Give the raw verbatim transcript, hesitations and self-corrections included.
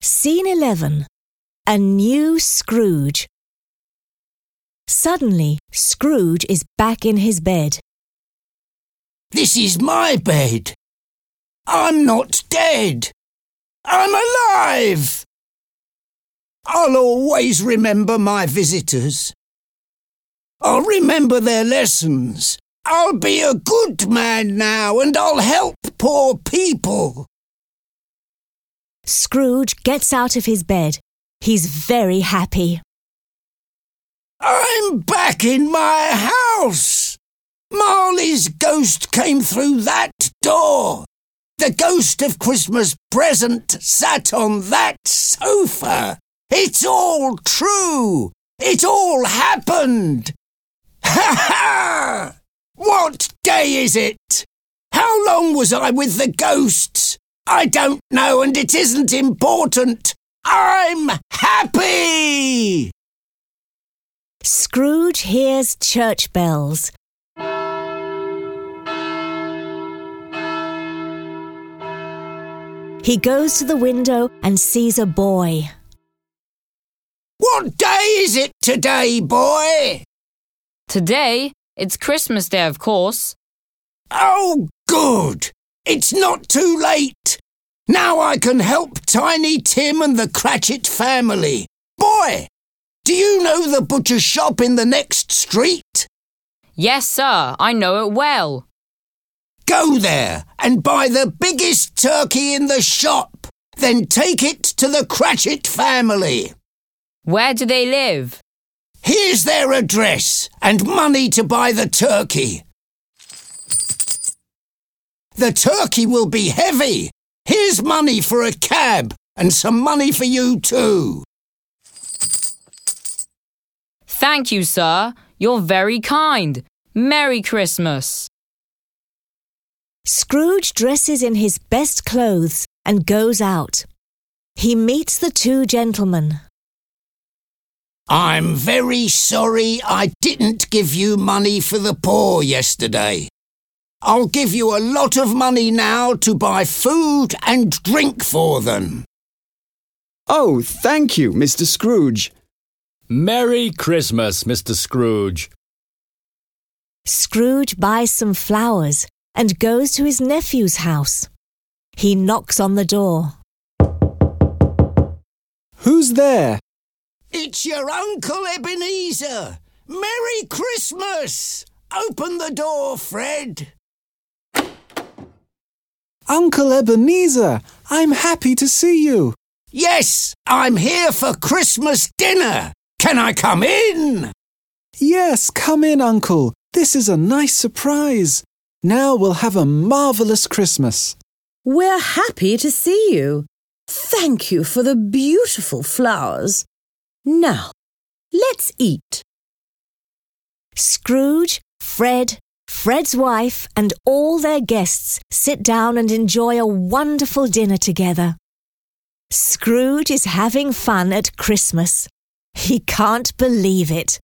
Scene eleven. A new Scrooge. Suddenly, Scrooge is back in his bed. This is my bed. I'm not dead. I'm alive. I'll always remember my visitors. I'll remember their lessons. I'll be a good man now and I'll help poor people. Scrooge gets out of his bed. He's very happy. I'm back in my house. Marley's ghost came through that door. The ghost of Christmas present sat on that sofa. It's all true. It all happened. Ha ha! What day is it? How long was I with the ghosts? I don't know and it isn't important. I'm happy! Scrooge hears church bells. He goes to the window and sees a boy. What day is it today, boy? Today? It's Christmas Day, of course. Oh, good. It's not too late. Now I can help Tiny Tim and the Cratchit family. Boy, do you know the butcher shop in the next street? Yes, sir, I know it well. Go there and buy the biggest turkey in the shop. Then take it to the Cratchit family. Where do they live? Here's their address and money to buy the turkey. The turkey will be heavy. Here's money for a cab and some money for you too. Thank you, sir. You're very kind. Merry Christmas. Scrooge dresses in his best clothes and goes out. He meets the two gentlemen. I'm very sorry I didn't give you money for the poor yesterday. I'll give you a lot of money now to buy food and drink for them. Oh, thank you, Mister Scrooge. Merry Christmas, Mister Scrooge. Scrooge buys some flowers and goes to his nephew's house. He knocks on the door. Who's there? It's your Uncle Ebenezer. Merry Christmas! Open the door, Fred. Uncle Ebenezer, I'm happy to see you. Yes, I'm here for Christmas dinner. Can I come in? Yes, come in, Uncle. This is a nice surprise. Now we'll have a marvellous Christmas. We're happy to see you. Thank you for the beautiful flowers. Now, let's eat. Scrooge, Fred, Fred's wife and all their guests sit down and enjoy a wonderful dinner together. Scrooge is having fun at Christmas. He can't believe it.